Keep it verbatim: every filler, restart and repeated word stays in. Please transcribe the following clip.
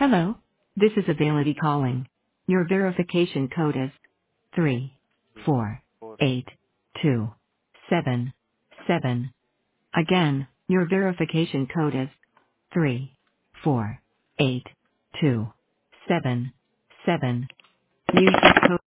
Hello. This is Availity calling. Your verification code is three, four, eight, two, seven, seven. Again, your verification code is three, four, eight, two, seven, seven. Use this code.